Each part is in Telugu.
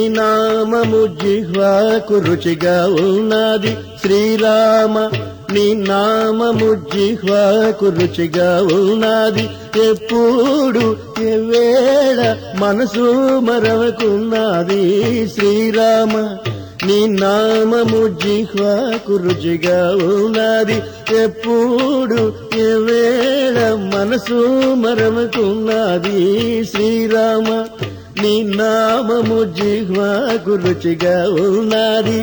నామము జిహ్వాకు రుచిగా ఉన్నది శ్రీరామ నీ నామము జిహ్వాకు రుచిగా ఉన్నది ఎప్పుడు ఎవేళ మనసు మరవకున్నది శ్రీరామ నీ నామము జిహ్వాకు రుచిగా ఉన్నది ఎప్పుడు ఎవేళ మనసు మరవకున్నది శ్రీరామ నీ నామము జిహ్వాకు రుచిగా ఉన్నది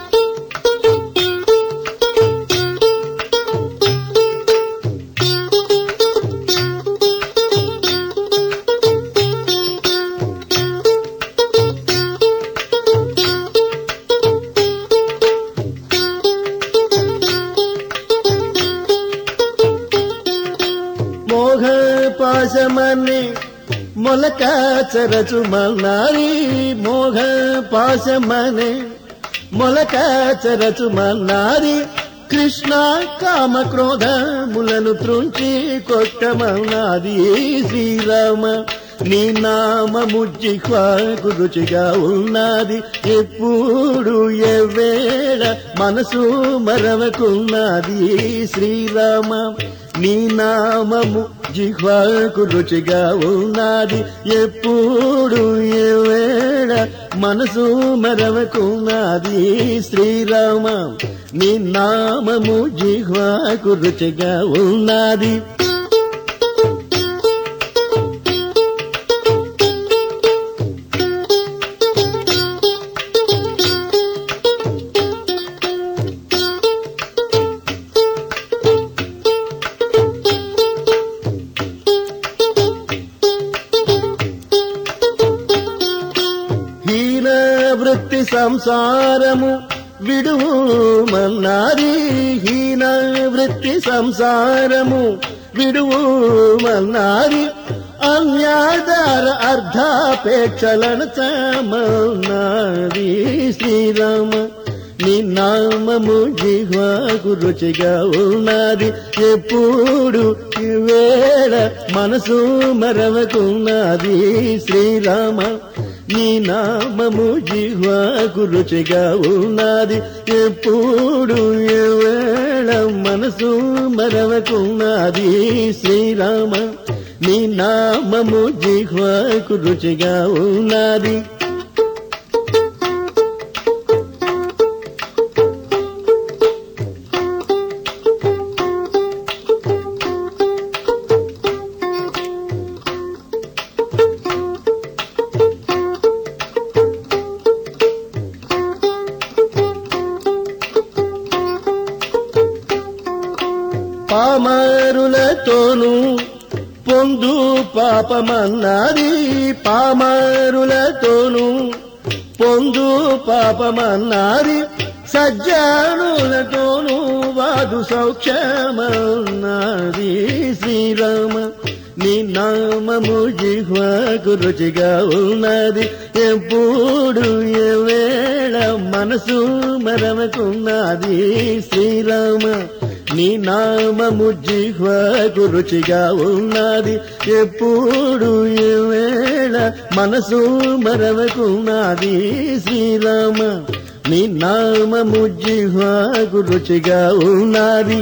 మోహ పాశమనే మొలక చరచుమన్నారి మోహ పాశమనే మొలక చరచుమన్నారి కృష్ణ కామ క్రోధములను త్రుంచి కొట్టమన్నాది శ్రీరామ నీ నామము జిహ్వాకు రుచిగా ఉన్నది ఎప్పుడు ఎవేళ మనసు మరవకున్నది శ్రీరామ నీ నామము జిహ్వాకు రుచిగా ఉన్నది ఎప్పుడు ఎవేళ మనసు మరవకున్నది శ్రీరామ నీ నామము జిహ్వాకు రుచిగా ఉన్నది వృత్తి సంసారము విడుమన్నారి హీన వృత్తి సంసారము విడుమన్నారి అన్యాధార అర్ధాపేక్షలను చమన్నాది శ్రీరామ నీ నామము జిహ్వాకు రుచిగా ఉన్నది ఎప్పుడు వేళ మనసు మరవకున్నది శ్రీరామ నీ నామము జిహ్వాకు రుచిగా ఉన్నది ఎప్పుడు ఎవేళ మనసు మరవకున్నది శ్రీరామ నీ నామము జిహ్వాకు రుచిగా ఉన్నది పామరులతోనూ పొందు పాపమన్నది పామరులతోనూ పొందు పాపమన్నది సజ్జనులతోనూ వాదు సౌఖ్యమన్నది శ్రీరామ నీ నామము జిహ్వాకు రుచిగా ఉన్నది ఎప్పుడు ఎవేళ మనసు మరవకున్నది శ్రీరామ నీ నామము జిహ్వాకు రుచిగా ఉన్నది ఎప్పుడు ఎవేళ మనసు మరవకున్నది శ్రీరామ నీ నామము జిహ్వాకు రుచిగా ఉన్నది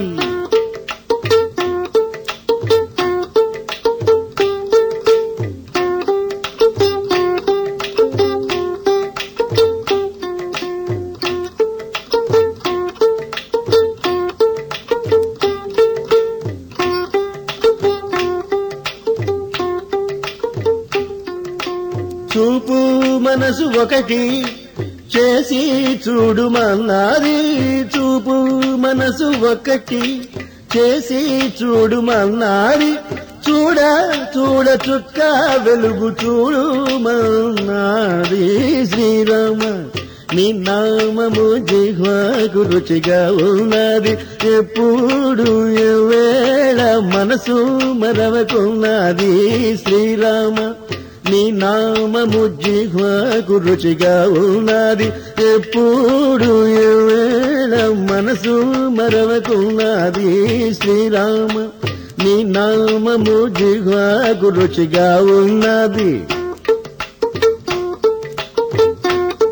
చూపు మనసు ఒకటి చేసి చూడుమన్నది చూపు మనసు ఒకటి చేసి చూడుమన్నది చూడ చూడ చుక్క వెలుగు చూడుమన్నది శ్రీరామ నీ నామము జిహ్వాకు రుచిగా ఉన్నది ఎప్పుడు ఎవేళ మనసు మరవకున్నది శ్రీరామ నీ నామము జిహ్వాకు రుచిగా ఉన్నది ఎప్పుడు ఎవేళ మనసు మరవకున్నది శ్రీరామ నీ నామము జిహ్వాకు రుచిగా ఉన్నది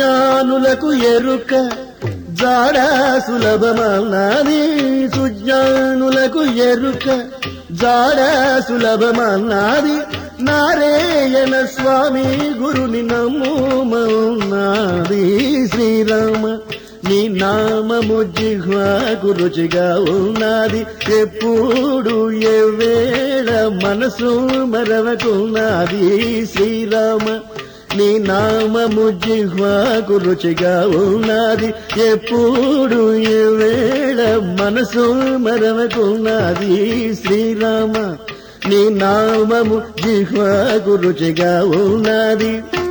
సుజ్ఞానులకు ఎరుక జాడ సులభమన్నది సుజ్ఞానులకు ఎరుక జాడ సులభమన్నది నారాయణ స్వామి గురుని నమ్ముమన్నది శ్రీరామ నీ నామము జిహ్వాకు రుచిగా ఉన్నది ఎప్పుడు ఎవేళ మనసు మరవకున్నది శ్రీరామ నీ నామము జిహ్వాకు రుచిగా ఉన్నది ఎప్పుడు ఎవేళ మనసు మరవకున్నది శ్రీరామ నీ నామము జిహ్వాకు రుచిగా ఉన్నది